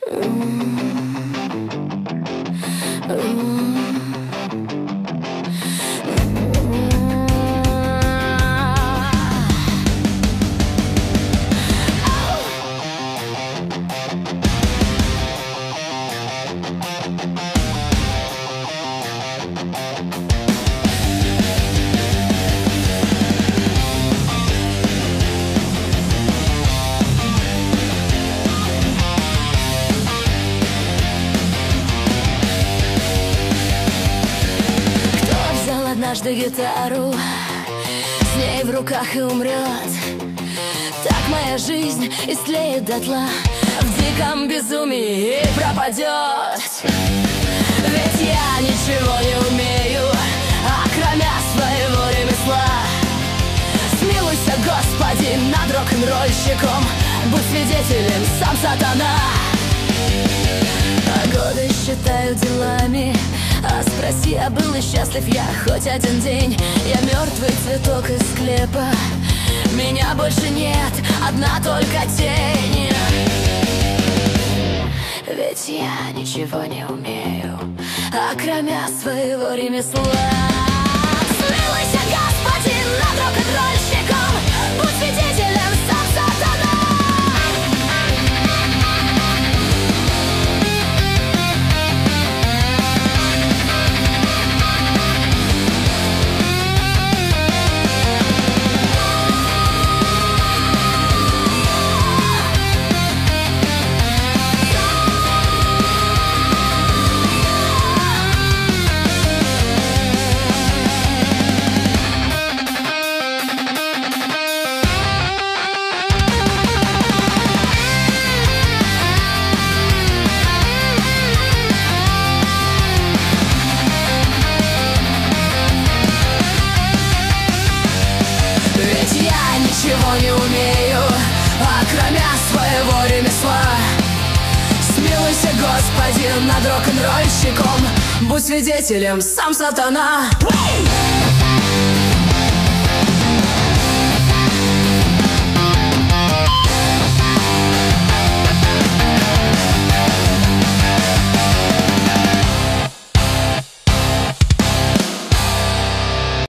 Однажды гитару, с ней в руках и умрет. Так моя жизнь истлеет дотла, в диком безумии и пропадет. Ведь я ничего не умею, окромя своего ремесла. Смилуйся, Господи, над рок-н-рольщиком, будь свидетелем, сам сатана. А годы считаю делами, а спроси, а был ли счастлив я хоть один день? Я мертвый цветок из склепа, меня больше нет, одна только тень. Ведь я ничего не умею, окромя своего ремесла. Смилуйся, Господи, над рок-н-рольщиком, будь свидетелем, сам сатана. Ничего не умею, окромя своего ремесла. Смилуйся, Господи, над рок-н-рольщиком, будь свидетелем, сам сатана.